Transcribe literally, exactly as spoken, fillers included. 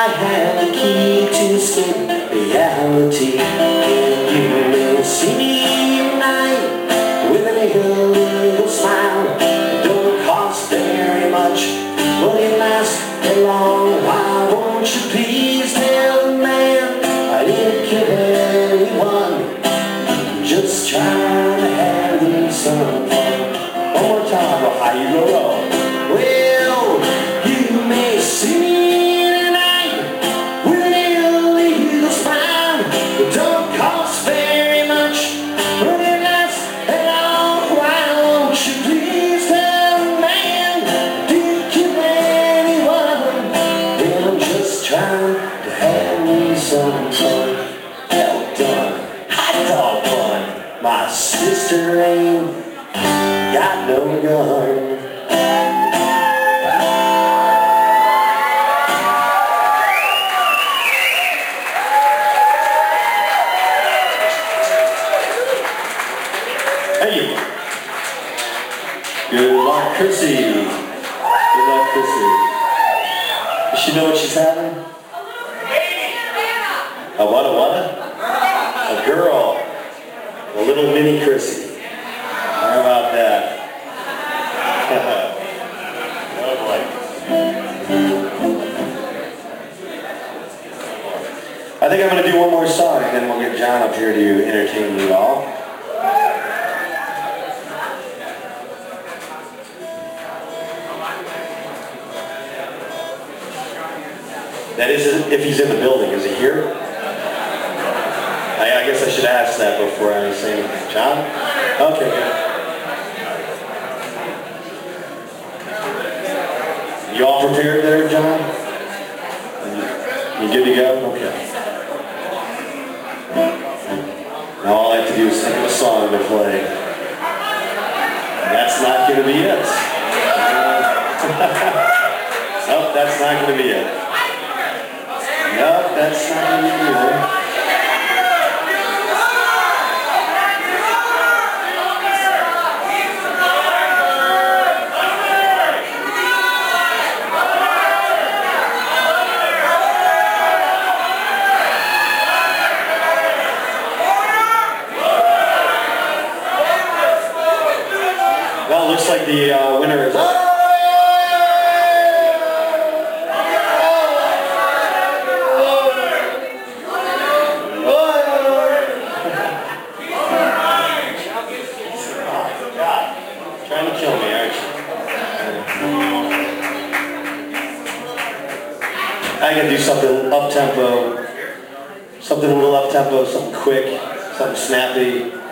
I have the key to escape reality. You will see me tonight with a little, little smile. It don't cost very much, but it lasts a long while. Won't you please tell the man I didn't kill anyone, just trying to have me some fun. One more time, Ohio roll. Well, you may see me tonight with a little, little smile. It don't cost very much, but it lasts a long while. Won't you please tell the man I didn't kill anyone, and I'm just trying to have me some fun. Well done, hot dog fun. My sister ain't got no gun. Hey, good luck, Chrissy. Good luck, Chrissy. Does she know what she's having? A what? A what? A girl. A little mini Chrissy. How about that? Oh boy. I think I'm going to do one more song and then we'll get John up here to entertain you all. That is if he's in the building. Is he here? I, I guess I should ask that before I say anything. John? Okay, good. You all prepared there, John? You good to go? Okay. Now all I have to do is think of a song to play. And that's not going to be it. Nope, that's not going to be it. Nope, that's not going to be it either. Well, it looks like the uh, winner is... Trying to kill me, aren't you? I gotta do something up-tempo, something a little up-tempo, something quick, something snappy.